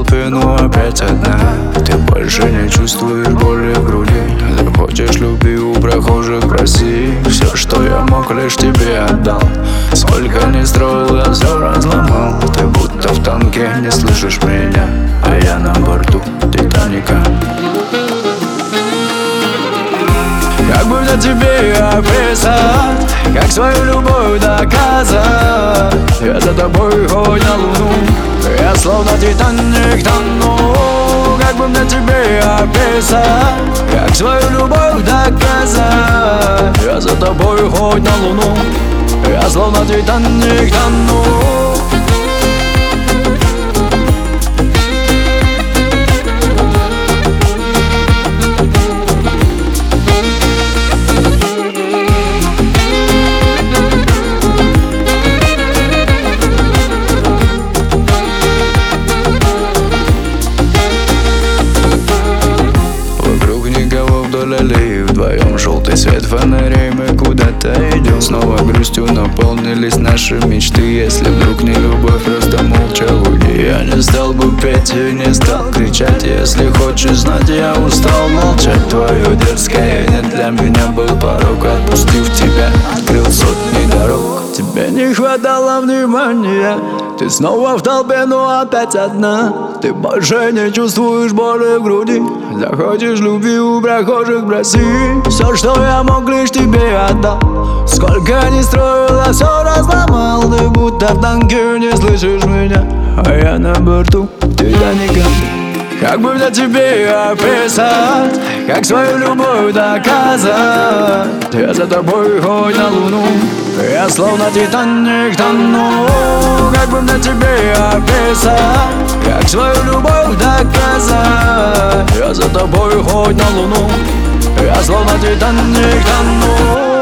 спину опять одна. Ты больше не чувствуешь боли в груди. Захочешь любви у прохожих, проси. Все, что я мог, лишь тебе отдал. Сколько не строил, я все разломал. Ты будто в танке, не слышишь меня, а я на борту Титаника. Как бы мне тебе описать, как свою любовь доказать? Я за тобой хоть на луну, я словно Титаник тону. Как бы мне тебе описать, как свою любовь доказать? Я за тобой хоть на луну, я словно Титаник тону. Вдвоем желтый свет фонарей, мы куда-то идем. Снова грустью наполнились наши мечты. Если вдруг не любовь, просто молча уйди. Я не стал бы петь и не стал кричать. Если хочешь знать, я устал молчать. Твое дерзкое нет для меня был порог. Отпустив тебя, открыл сотни дорог. Тебе не хватало внимания, ты снова в толпе, но опять одна. Ты больше не чувствуешь боли в груди. Захочешь любви у прохожих, проси. Все, что я мог, лишь тебе отдал. Сколько не строил, я все разломал. Ты будто в танке, не слышишь меня, а я на борту Титаника. Как бы мне тебе описать, как свою любовь доказать? Я за тобой хоть на луну, я словно Титаник тону. Как бы мне тебе описать, как свою любовь доказать? Я за тобой хоть на луну, я словно Титаник тону.